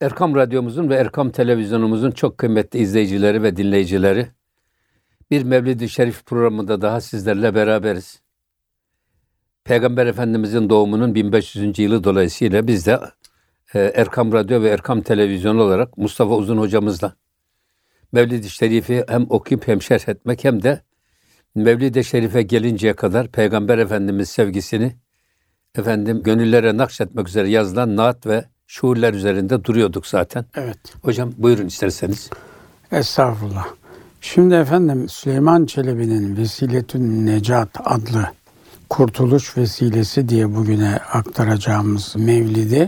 Erkam Radyomuzun ve Erkam Televizyonumuzun çok kıymetli izleyicileri ve dinleyicileri, bir Mevlid-i Şerif programında daha sizlerle beraberiz. Peygamber Efendimizin doğumunun 1500. yılı dolayısıyla biz de Erkam Radyo ve Erkam Televizyon olarak Mustafa Uzun hocamızla Mevlid-i Şerif'i hem okuyup hem şerh etmek hem de Mevlid-i Şerif'e gelinceye kadar Peygamber Efendimiz sevgisini gönüllere nakşetmek üzere yazılan naat ve şuurlar üzerinde duruyorduk zaten. Evet. Hocam buyurun isterseniz. Estağfurullah. Şimdi efendim Süleyman Çelebi'nin Vesiletün Necat adlı kurtuluş vesilesi diye bugüne aktaracağımız mevlidi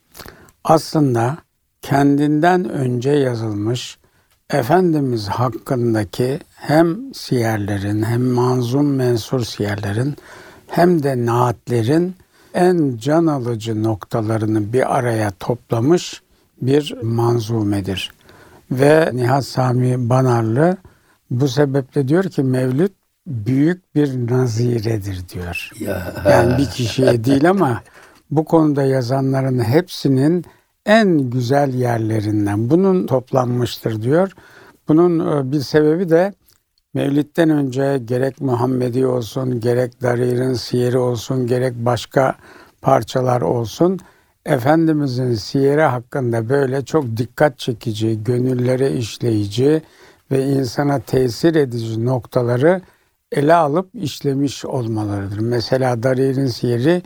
aslında kendinden önce yazılmış Efendimiz hakkındaki hem siyerlerin hem manzum mensur siyerlerin hem de naatlerin en can alıcı noktalarını bir araya toplamış bir manzumedir. Ve Nihat Sami Banarlı bu sebeple diyor ki Mevlid büyük bir naziredir diyor. Yani bir kişiye değil ama bu konuda yazanların hepsinin en güzel yerlerinden bunun toplanmıştır diyor. Bunun bir sebebi de Mevlid'den önce gerek Muhammedi olsun, gerek Darir'in siyeri olsun, gerek başka parçalar olsun, Efendimizin siyeri hakkında böyle çok dikkat çekici, gönüllere işleyici ve insana tesir edici noktaları ele alıp işlemiş olmalarıdır. Mesela Darir'in siyeri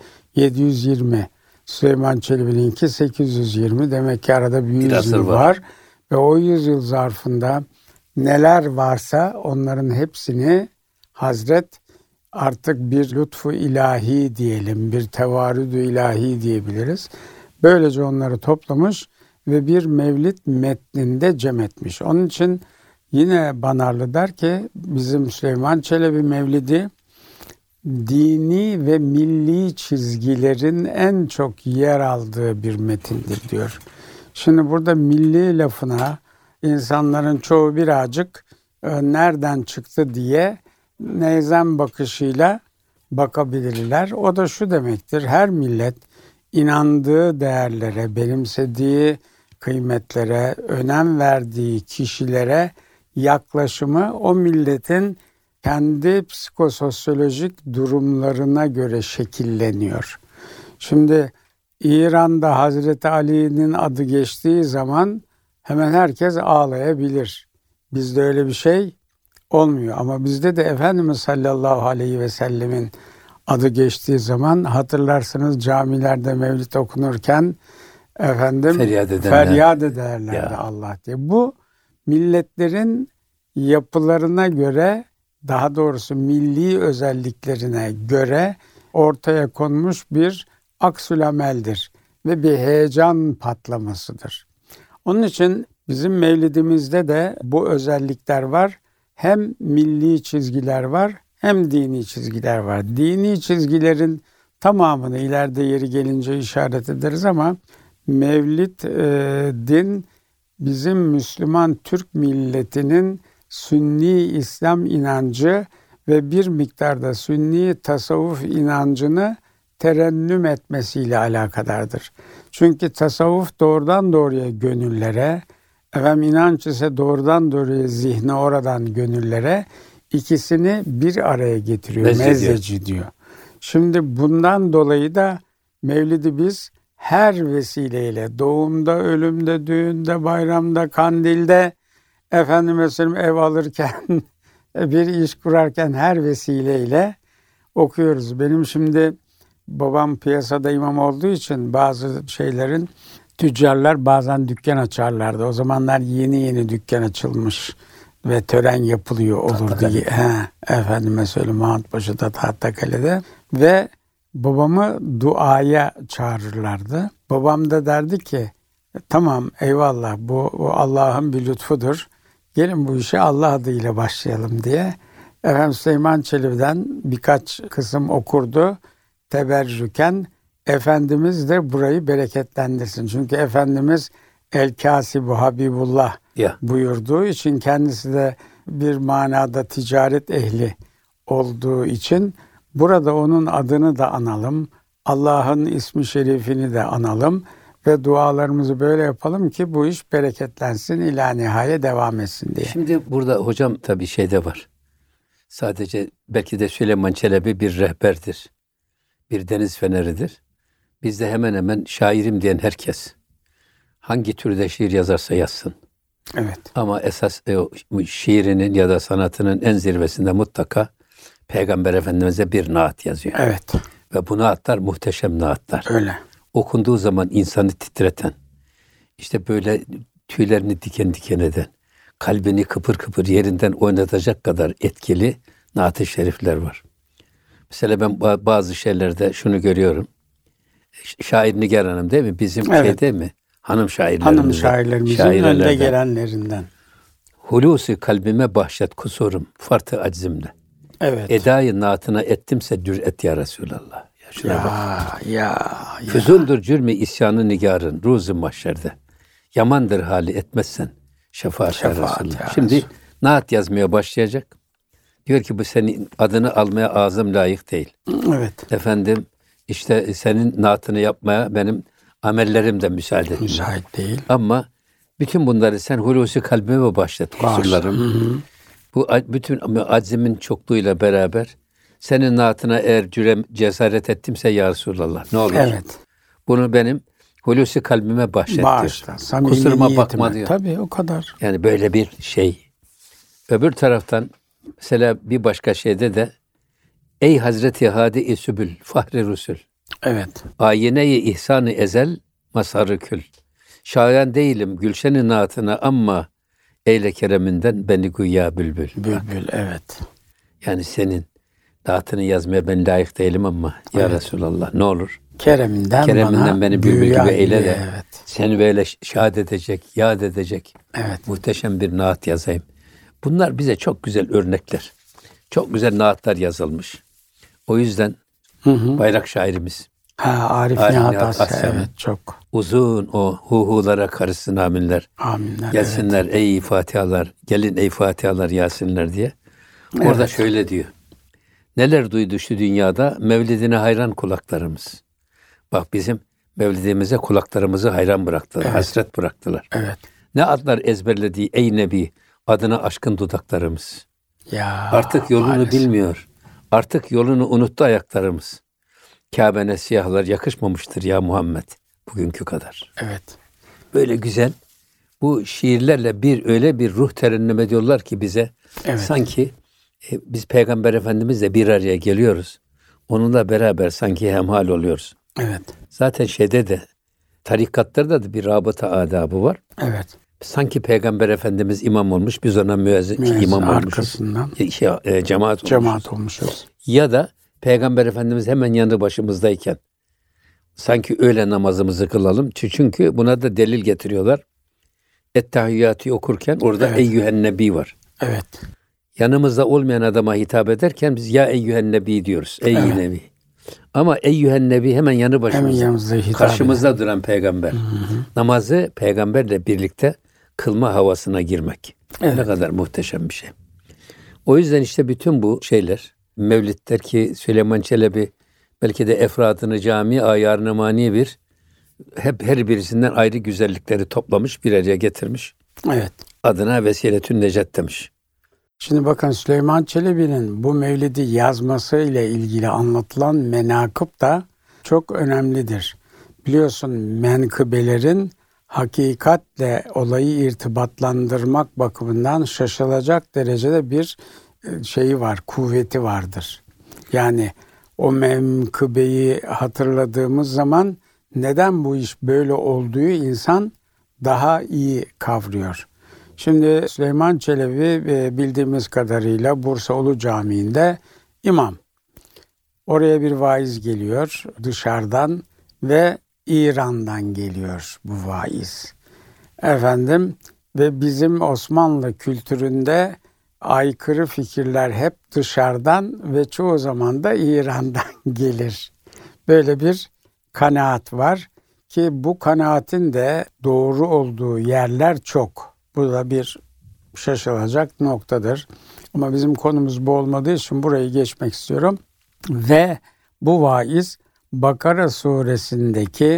720, Süleyman Çelebi'ninki 820, demek ki arada bir 100 yıl var. Ve o 100 yıl zarfında neler varsa onların hepsini Hazret artık bir lütfu ilahi diyelim, bir tevarüdü ilahi diyebiliriz. Böylece onları toplamış ve bir mevlid metninde cem etmiş. Onun için yine Banarlı der ki bizim Süleyman Çelebi mevlidi dini ve milli çizgilerin en çok yer aldığı bir metindir diyor. Şimdi burada milli lafına insanların çoğu birazcık nereden çıktı diye neyzen bakışıyla bakabilirler. O da şu demektir: her millet inandığı değerlere, benimsediği kıymetlere, önem verdiği kişilere yaklaşımı o milletin kendi psikososyolojik durumlarına göre şekilleniyor. Şimdi İran'da Hazreti Ali'nin adı geçtiği zaman hemen herkes ağlayabilir. Bizde öyle bir şey olmuyor. Ama bizde de Efendimiz sallallahu aleyhi ve sellemin adı geçtiği zaman hatırlarsınız camilerde mevlid okunurken feryat ederlerdi Allah diye. Bu milletlerin yapılarına göre, daha doğrusu milli özelliklerine göre ortaya konmuş bir aksülameldir ve bir heyecan patlamasıdır. Onun için bizim mevlidimizde de bu özellikler var. Hem milli çizgiler var hem dini çizgiler var. Dini çizgilerin tamamını ileride yeri gelince işaret ederiz ama mevlidin bizim Müslüman Türk milletinin Sünni İslam inancı ve bir miktarda Sünni tasavvuf inancını terennüm etmesiyle alakadardır. Çünkü tasavvuf doğrudan doğruya gönüllere, inanç ise doğrudan doğruya zihne, oradan gönüllere, ikisini bir araya getiriyor. Mezzeci diyor. Şimdi bundan dolayı da Mevlid'i biz her vesileyle, doğumda, ölümde, düğünde, bayramda, kandilde, ev alırken, bir iş kurarken her vesileyle okuyoruz. Benim şimdi babam piyasada imam olduğu için bazı şeylerin tüccarlar bazen dükkan açarlardı. O zamanlar yeni dükkan açılmış ve tören yapılıyor olurdu. Mahmutpaşa'da, Tahtakale'de ve babamı duaya çağırırlardı. Babam da derdi ki tamam eyvallah bu Allah'ın bir lütfudur. Gelin bu işe Allah adıyla başlayalım diye. Süleyman Çelebi'den birkaç kısım okurdu. Teberrüken Efendimiz de burayı bereketlendirsin. Çünkü Efendimiz El Kasibu Habibullah buyurduğu için, kendisi de bir manada ticaret ehli olduğu için burada onun adını da analım. Allah'ın ismi şerifini de analım ve dualarımızı böyle yapalım ki bu iş bereketlensin, ila nihaya devam etsin diye. Şimdi burada hocam tabii şey de var. Sadece belki de Süleyman Çelebi bir rehberdir. Bir deniz feneridir. Bizde hemen hemen şairim diyen herkes hangi türde şiir yazarsa yazsın. Evet. Ama esas şiirinin ya da sanatının en zirvesinde mutlaka Peygamber Efendimiz'e bir naat yazıyor. Evet. Ve bu naatlar muhteşem naatlar. Öyle. Okunduğu zaman insanı titreten, işte böyle tüylerini diken diken eden, kalbini kıpır kıpır yerinden oynatacak kadar etkili naat-ı şerifler var. Mesela ben bazı şeylerde şunu görüyorum. Şair Nigar Hanım değil mi? Bizim şey değil mi? Hanım şairlerimizin önde gelenlerinden. Hulusi kalbime bahşet kusurum, fartı aczimle. Evet. Edayı naatına ettimse cüret ya Resulallah. Ya şuna bak. Ya. Füzuldur cürmü isyanı nigarın ruzu mahşerde. Yamandır hali etmezsen şefaat ya Resulallah. Şimdi naat yazmaya başlayacak. Diyor ki bu senin adını almaya ağzım layık değil. Evet. Efendim işte senin naatını yapmaya benim amellerim de müsait değil. Ama bütün bunları sen Hulusi kalbime başlat kusurlarım. Bu bütün aczimin çokluğuyla beraber senin naatına eğer cesaret ettimse ya Resulallah ne olur. Evet. Bunu benim Hulusi kalbime bahşet diyor. Kusuruma bakma diyor. Tabii o kadar. Yani böyle bir şey. Öbür taraftan mesela bir başka şeyde de ey Hazreti Hadi-i Sübül Fahri Rusul. Evet. Ayine-i ihsan-ı ezel mazhar-ı kül. Şayan değilim gülşen-i naatına ama eyle kereminden beni güya bülbül. Bülbül evet. Yani senin naatını yazmaya ben layık değilim ama ya Resulallah ne olur. Kereminden beni bülbül gibi eyle de evet. seni böyle şad edecek, yad edecek. Evet. Muhteşem bir naat yazayım. Bunlar bize çok güzel örnekler. Çok güzel naatlar yazılmış. O yüzden bayrak şairimiz. Arif Nihat Asya. Evet çok. Uzun o huhulara karışsın aminler. Aminler. Gelsinler ey Fatihalar, gelin ey Fatihalar Yasinler diye. Orada şöyle diyor. Neler duydu şu dünyada mevlidine hayran kulaklarımız. Bak bizim mevlidimize kulaklarımızı hayran bıraktılar, hasret bıraktılar. Evet. Ne adlar ezberlediği ey Nebi, adına aşkın dudaklarımız. Ya, artık yolunu maalesef bilmiyor. Artık yolunu unuttu ayaklarımız. Kabe'ne siyahlar yakışmamıştır ya Muhammed bugünkü kadar. Evet. Böyle güzel. Bu şiirlerle öyle bir ruh terennüm ediyorlar ki bize sanki biz Peygamber Efendimizle bir araya geliyoruz. Onunla beraber sanki hemhal oluyoruz. Evet. Zaten şeyde de tarikatlarda da bir rabıta adabı var. Evet. Sanki Peygamber Efendimiz imam olmuş, biz ona müezzin imam olmuşuz. Cemaat olmuşuz. Ya da Peygamber Efendimiz hemen yanı başımızdayken sanki öğle namazımızı kılalım. Çünkü buna da delil getiriyorlar. Ettehiyyatı okurken orada eyyühen nebi var. Evet. Yanımızda olmayan adama hitap ederken biz ya eyyühen nebi diyoruz. Ey nebi. Ama eyyühen nebi hemen yanı başımızda. Karşımızda duran peygamber. Namazı peygamberle birlikte kılma havasına girmek. Ne kadar muhteşem bir şey. O yüzden işte bütün bu şeyler, mevlidler ki Süleyman Çelebi belki de efradını cami, ayarını mani hep her birisinden ayrı güzellikleri toplamış, bir araya getirmiş. Evet. Adına Vesiletün Necat demiş. Şimdi bakın Süleyman Çelebi'nin bu mevlidi yazması ile ilgili anlatılan menakıb da çok önemlidir. Biliyorsun menkıbelerin hakikatle olayı irtibatlandırmak bakımından şaşılacak derecede bir şeyi var, kuvveti vardır. Yani o menkıbeyi hatırladığımız zaman neden bu iş böyle olduğu insan daha iyi kavruyor. Şimdi Süleyman Çelebi bildiğimiz kadarıyla Bursa Ulu Camii'nde imam. Oraya bir vaiz geliyor dışarıdan ve İran'dan geliyor bu vaiz. Ve bizim Osmanlı kültüründe aykırı fikirler hep dışarıdan ve çoğu zaman da İran'dan gelir. Böyle bir kanaat var ki bu kanaatin de doğru olduğu yerler çok. Bu da bir şaşılacak noktadır. Ama bizim konumuz bu olmadığı için burayı geçmek istiyorum. Ve bu vaiz Bakara suresindeki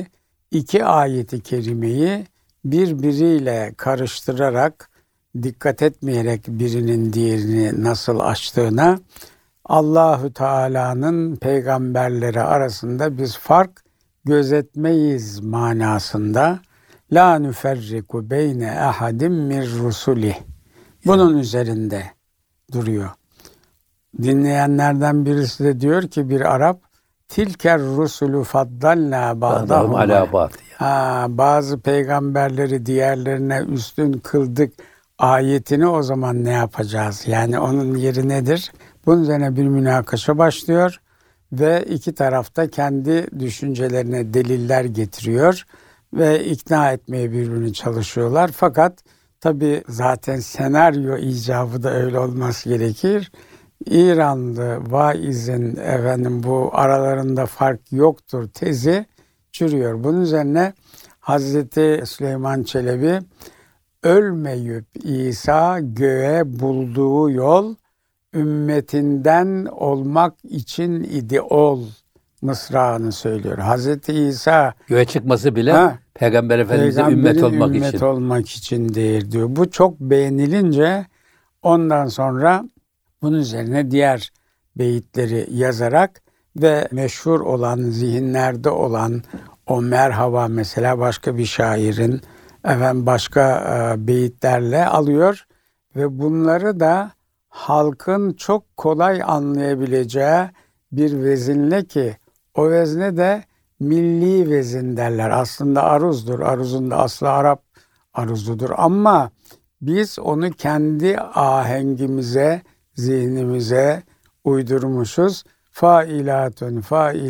iki ayeti kerimeyi birbiriyle karıştırarak, dikkat etmeyerek birinin diğerini nasıl açtığına, Allahü Teala'nın peygamberleri arasında biz fark gözetmeyiz manasında. La nüferriku beyne ahadim min rusulih. Bunun üzerinde duruyor. Dinleyenlerden birisi de diyor ki, bir Arap, tilker rusulu faddalna ba'dahum ala ba'd. Bazı peygamberleri diğerlerine üstün kıldık ayetini o zaman ne yapacağız? Yani onun yeri nedir? Bunun üzerine bir münakaşa başlıyor ve iki tarafta kendi düşüncelerine deliller getiriyor ve ikna etmeye birbirini çalışıyorlar. Fakat tabii zaten senaryo icabı da öyle olması gerekir. İranlı vaizin bu aralarında fark yoktur tezi çürüyor. Bunun üzerine Hazreti Süleyman Çelebi, ölmeyip İsa göğe bulduğu yol ümmetinden olmak için idi ol mısrağını söylüyor. Hazreti İsa göğe çıkması bile Peygamber Efendimiz'e ümmet olmak için değil diyor. Bu çok beğenilince ondan sonra bunun üzerine diğer beyitleri yazarak ve meşhur olan, zihinlerde olan o merhaba mesela başka bir şairin başka beyitlerle alıyor ve bunları da halkın çok kolay anlayabileceği bir vezinle, ki o vezne de milli vezin derler. Aslında aruzdur. Aruzun da aslı Arap aruzudur. Ama biz onu kendi ahengimize, zihnimize uydurmuşuz. Failatun,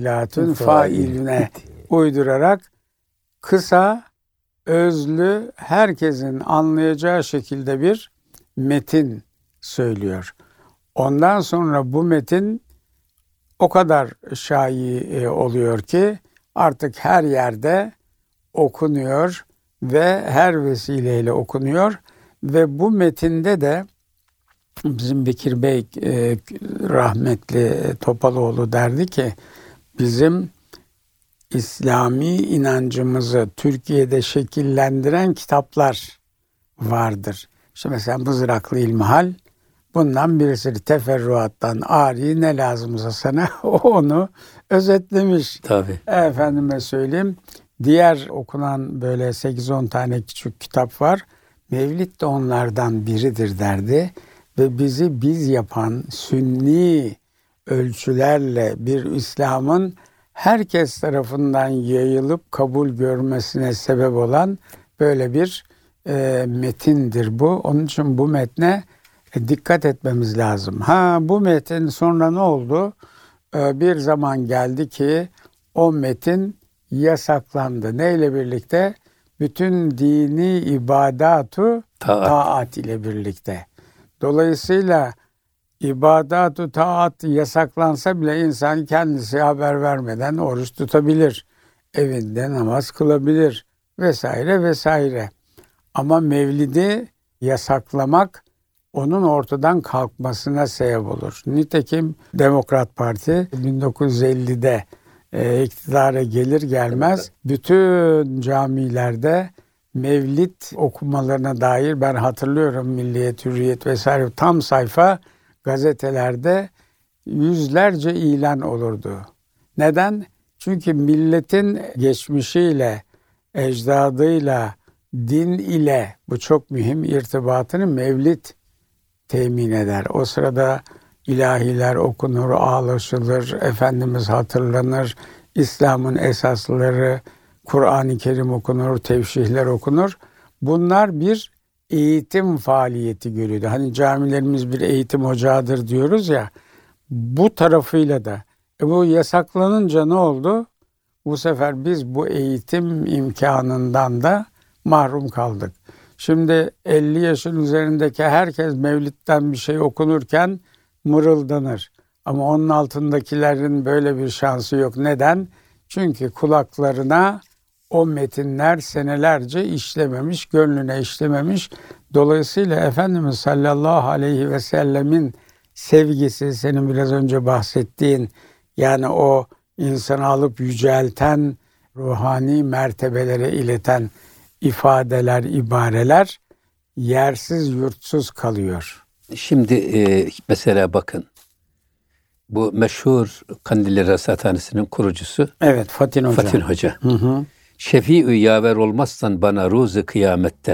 failüne uydurarak kısa, özlü, herkesin anlayacağı şekilde bir metin söylüyor. Ondan sonra bu metin o kadar şayi oluyor ki artık her yerde okunuyor ve her vesileyle okunuyor ve bu metinde de bizim Bekir Bey rahmetli Topaloğlu derdi ki, bizim İslami inancımızı Türkiye'de şekillendiren kitaplar vardır. İşte mesela Mızraklı İlmihal bundan birisi, teferruattan ari ne lazımsa sana onu özetlemiş. Tabii. Efendime söyleyeyim, diğer okunan böyle 8-10 tane küçük kitap var. Mevlid de onlardan biridir derdi ve bizi biz yapan sünni ölçülerle bir İslam'ın herkes tarafından yayılıp kabul görmesine sebep olan böyle bir metindir bu. Onun için bu metne dikkat etmemiz lazım. Bu metin sonra ne oldu? Bir zaman geldi ki o metin yasaklandı. Neyle birlikte? Bütün dini ibadatu taat ile birlikte. Dolayısıyla ibadatu taat yasaklansa bile insan kendisi haber vermeden oruç tutabilir. Evinde namaz kılabilir vesaire vesaire. Ama mevlidi yasaklamak onun ortadan kalkmasına sebep olur. Nitekim Demokrat Parti 1950'de iktidara gelir gelmez bütün camilerde mevlid okumalarına dair, ben hatırlıyorum, Milliyet, Hürriyet vesaire tam sayfa gazetelerde yüzlerce ilan olurdu. Neden? Çünkü milletin geçmişiyle, ecdadıyla, din ile, bu çok mühim, irtibatını mevlid temin eder. O sırada ilahiler okunur, ağlaşılır, Efendimiz hatırlanır, İslam'ın esasları, Kur'an-ı Kerim okunur, tevşihler okunur. Bunlar bir eğitim faaliyeti görüyordu. Hani camilerimiz bir eğitim ocağıdır diyoruz ya, bu tarafıyla da. Bu yasaklanınca ne oldu? Bu sefer biz bu eğitim imkanından da mahrum kaldık. Şimdi 50 yaşın üzerindeki herkes mevlidden bir şey okunurken mırıldanır. Ama onun altındakilerin böyle bir şansı yok. Neden? Çünkü kulaklarına o metinler senelerce işlememiş, gönlüne işlememiş. Dolayısıyla Efendimiz sallallahu aleyhi ve sellemin sevgisi, senin biraz önce bahsettiğin, yani o insanı alıp yücelten ruhani mertebelere ileten ifadeler, ibareler yersiz yurtsuz kalıyor. Şimdi mesela bakın, bu meşhur Kandilli Rasathanesi'nin kurucusu Evet, Fatin Hoca. Fatin Hoca. Hı. Şefii-ü yaver olmazsan bana ruzu kıyamette.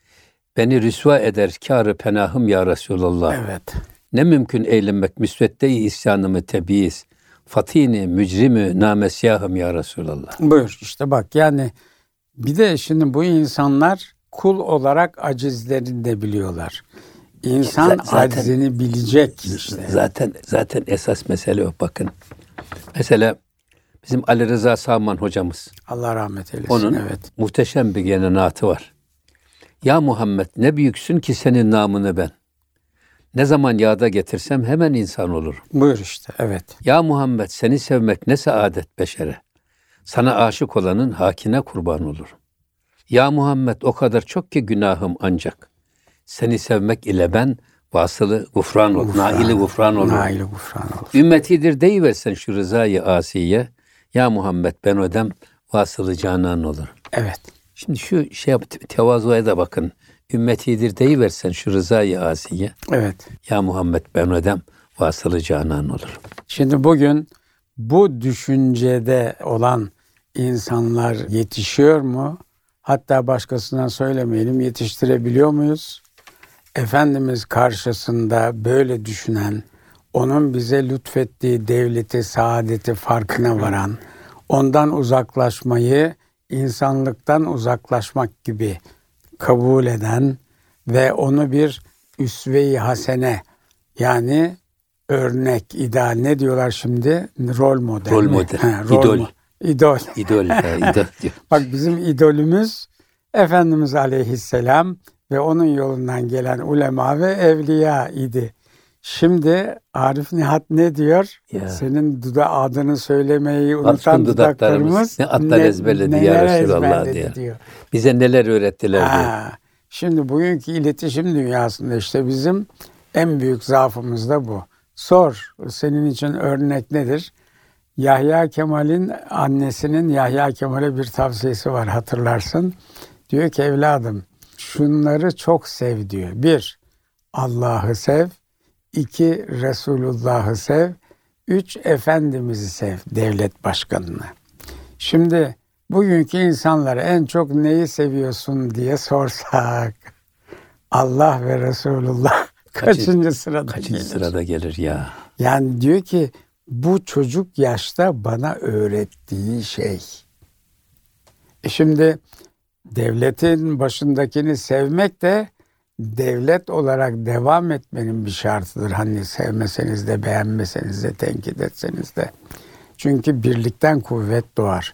Beni rüsva eder kâr-ı penahım ya Resulallah. Evet. Ne mümkün eylemek müsvedde-i isyanımı tebiiz. Fatini mücrimü namesyahım ya Resulallah. Buyur işte bak, yani bir de şimdi bu insanlar kul olarak acizlerini de biliyorlar. İnsan Zaten- acizini bilecek işte. Zaten esas mesele o, bakın. Mesela bizim Ali Rıza Sağman hocamız. Allah rahmet eylesin. Onun Evet. muhteşem bir gene naatı var. Ya Muhammed, ne büyüksün ki senin namını ben. Ne zaman yağda getirsem hemen insan olurum. Buyur işte, evet. Ya Muhammed, seni sevmek ne saadet beşere. Sana aşık olanın hakine kurban olurum. Ya Muhammed, o kadar çok ki günahım ancak. Seni sevmek ile ben vasılı gufran olur. Naili gufran olur. Naili gufran olur. Ümmetidir deyiversen şu rızayı asiye. Ya Muhammed, ben ödem vasılı canan olur. Evet. Şimdi şu tevazuya da bakın. Ümmetidir deyiversen şu rızayı asiye. Evet. Ya Muhammed, ben ödem vasılı canan olur. Şimdi bugün bu düşüncede olan insanlar yetişiyor mu? Hatta başkasına söylemeyelim, yetiştirebiliyor muyuz? Efendimiz karşısında böyle düşünen, onun bize lütfettiği devleti, saadeti farkına varan, ondan uzaklaşmayı insanlıktan uzaklaşmak gibi kabul eden ve onu bir üsve-i hasene, yani örnek, ideal, ne diyorlar şimdi? Rol model. Rol mi? model, İdol. idol diyor. Bak, bizim idolümüz Efendimiz Aleyhisselam ve onun yolundan gelen ulema ve evliya idi. Şimdi Arif Nihat ne diyor? Ya. Senin adını söylemeyi unutan Atkın dudaklarımız ne atlar ezberledi ya neler Resulallah ezberledi diyor. Bize neler öğrettiler diyor. Şimdi bugünkü iletişim dünyasında işte bizim en büyük zaafımız da bu. Sor, senin için örnek nedir? Yahya Kemal'in annesinin Yahya Kemal'e bir tavsiyesi var, hatırlarsın. Diyor ki, evladım şunları çok sev diyor. 1. Allah'ı sev. 2. Resulullah'ı sev. 3. Efendimiz'i sev, devlet başkanını. Şimdi bugünkü insanlara en çok neyi seviyorsun diye sorsak, Allah ve Resulullah kaçıncı sırada Kaçıncı gelir? sırada gelir ya? Yani diyor ki, bu çocuk yaşta bana öğrettiği şey. Şimdi devletin başındakini sevmek de devlet olarak devam etmenin bir şartıdır. Hani sevmeseniz de, beğenmeseniz de, tenkit etseniz de. Çünkü birlikten kuvvet doğar.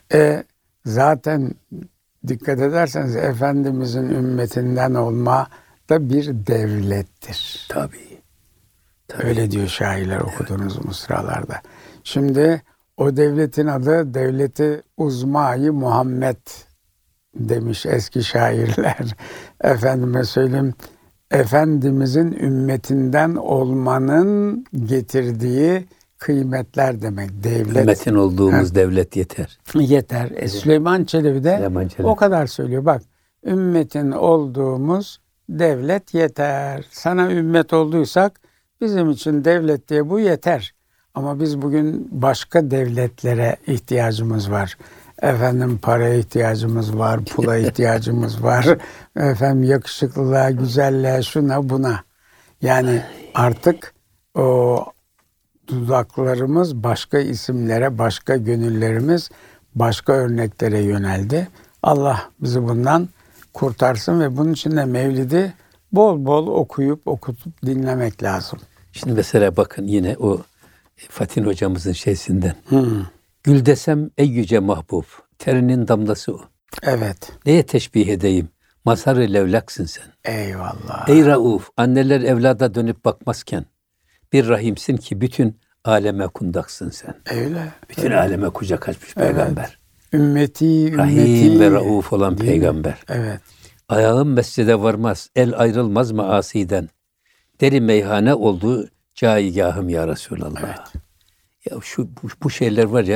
Zaten dikkat ederseniz Efendimizin ümmetinden olma da bir devlettir. Tabii. Öyle diyor şairler, okuduğunuz mısralarda. Şimdi o devletin adı Devleti Uzma-i Muhammed demiş eski şairler. Efendime söyleyeyim, Efendimizin ümmetinden olmanın getirdiği kıymetler demek. Devlet. Ümmetin olduğumuz devlet yeter. Yeter. Süleyman Çelebi de Süleyman Çelebi o kadar söylüyor. Bak, ümmetin olduğumuz devlet yeter. Sana ümmet olduysak bizim için devlet diye bu yeter. Ama biz bugün başka devletlere ihtiyacımız var. Efendim paraya ihtiyacımız var, pula ihtiyacımız var. Efendim yakışıklılığa, güzelliğe, şuna buna. Yani artık o dudaklarımız başka isimlere, başka gönüllerimiz başka örneklere yöneldi. Allah bizi bundan kurtarsın ve bunun için de Mevlid'i bol bol okuyup okutup dinlemek lazım. Şimdi mesela bakın yine o Fatin hocamızın şeysinden. Gül desem ey yüce mahbub, terinin damlası o. Evet. Neye teşbih edeyim? Mazhar-ı levlaksın sen. Eyvallah. Ey Rauf, anneler evlada dönüp bakmazken bir rahimsin ki bütün aleme kundaksın sen. Öyle. Bütün aleme kucak açmış peygamber. Ümmeti, Rahim ve Rauf olan peygamber. Evet. Ayağım mescide varmaz, el ayrılmaz maasiden. Deri meyhane oldu caigahım ya Resulallah. Evet. Ya bu şeyler var ya,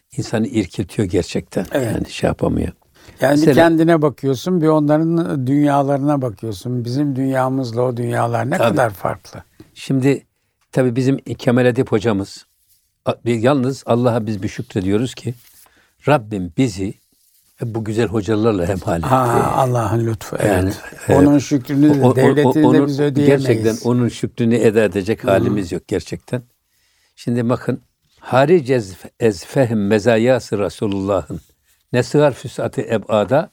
insanı irkiltiyor gerçekten. Evet. Yani şey yapamıyor. Yani Mesela, bir kendine bakıyorsun, bir onların dünyalarına bakıyorsun. Bizim dünyamızla o dünyalar ne tabii. kadar farklı. Şimdi tabii bizim Kemal Edip hocamız, yalnız Allah'a biz bir şükrediyoruz ki Rabbim bizi bu güzel hocalarla hemhal etti. Allah'ın lütfu. Evet. Yani, onun şükrünü de, devletini de biz ödeyemeyiz. Gerçekten onun şükrünü eda edecek halimiz yok gerçekten. Şimdi bakın, haric ez fehm mezayası Resulullah'ın ne sığar füsatı ebada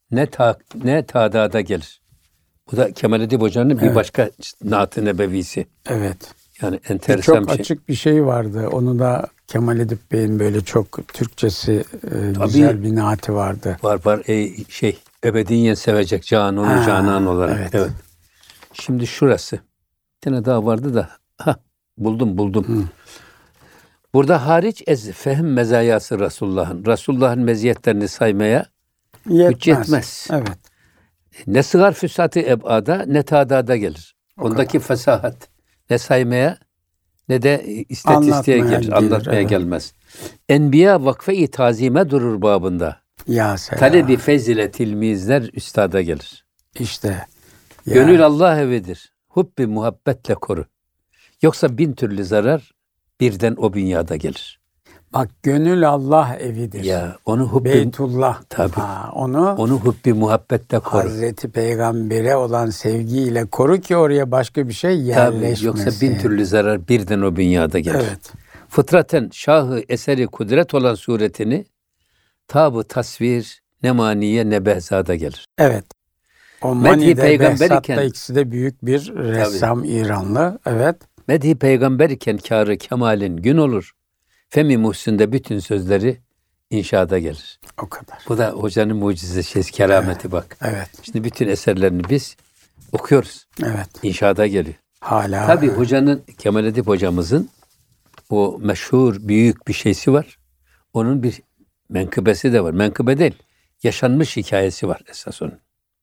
ne tadada gelir. Bu da Kemal Edip Hoca'nın bir başka naat-ı nebevisi. Evet. Yani enteresan Çok bir şey. açık bir şey vardı. Onu da Kemal Edip Bey'in böyle çok Türkçesi güzel bir naati vardı. Var ebediyen sevecek canan olarak. Evet. Şimdi şurası. Bir tane daha vardı da buldum. Burada hariç ez fehm mezayası Resulullah'ın meziyetlerini saymaya güç yetmez. Evet. Ne sığar füsatı ebada ne tadada gelir. Ondaki fesahat ne saymaya ne de istatistiğe gelir, anlatmaya gelmez. Enbiya vakfe-i tazime durur babında. Ya selam. Talebi fezile tilmizler üstada gelir. İşte. Gönül Allah evidir. Hubbi muhabbetle koru. Yoksa bin türlü zarar birden o bünyada gelir. Bak, gönül Allah evidir. Ya onu hubbi Beytullah. tabii. Onu hubbi muhabbetle koru. Hazreti Peygamber'e olan sevgiyle koru ki oraya başka bir şey yerleşmesin. Tabii, yoksa bin türlü zarar birden o bünyada gelir. Evet. Fıtraten şahı eseri kudret olan suretini tab-ı tasvir ne maniye ne behzada gelir. Evet. O Medhi Mani'de, Behzat'ta ikisi de büyük bir ressam İranlı. Evet. Medhi peygamber iken kârı kemalin gün olur. Femi Muhsin'de bütün sözleri inşada gelir. O kadar. Bu da hocanın mucizesi, kerameti bak. Evet. Şimdi bütün eserlerini biz okuyoruz. Evet. İnşada geliyor. Hala. Tabii hocanın, Kemal Edip hocamızın o meşhur büyük bir şeysi var. Onun bir menkıbesi de var. Menkıbe değil, yaşanmış hikayesi var esas onun.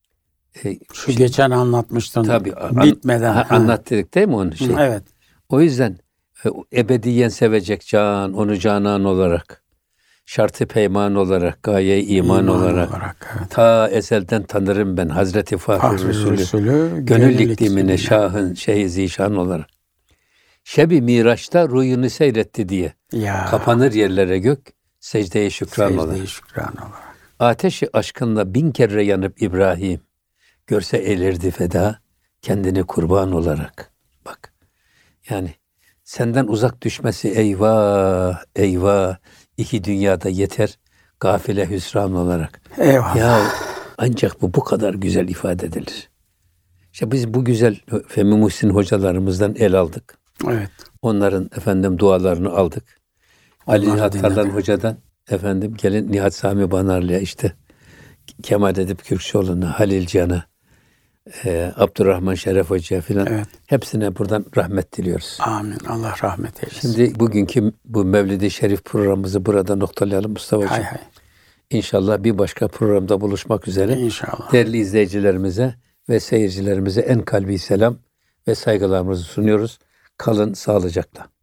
Şu geçen anlatmıştın. Tabii. Bitmeden. Anlattık değil mi onun şeyi? Evet. O yüzden ebediyen sevecek onu canan olarak, şartı peyman olarak, gaye iman olarak evet. ta ezelden tanırım ben Hazreti Fahri Resulü, gönül iklimine şahın şeyhi zişan olarak. Şebi Miraç'ta ruyunu seyretti diye. Ya. Kapanır yerlere gök, secdeye şükran olarak. Ateşi aşkınla 1000 kere yanıp İbrahim, görse elirdi feda, kendini kurban olarak. Bak, yani senden uzak düşmesi eyvah, eyvah, 2 dünyada yeter, gafile hüsran olarak. Eyvallah. Ya ancak bu kadar güzel ifade edilir. İşte biz bu güzel Fehmi Muhsin hocalarımızdan el aldık. Evet. Onların dualarını aldık. Ali Nihat Tarlan hocadan gelin Nihat Sami Banarlı'ya, işte Kemal Edip Kürkçoğlu'na, Halil Can'a, Abdurrahman Şeref Hoca'ya filan, hepsine buradan rahmet diliyoruz. Amin. Allah rahmet eylesin. Şimdi bugünkü bu Mevlid-i Şerif programımızı burada noktalayalım Mustafa Hocam. Hay. İnşallah bir başka programda buluşmak üzere. İnşallah. Değerli izleyicilerimize ve seyircilerimize en kalbi selam ve saygılarımızı sunuyoruz. Kalın sağlıcakla.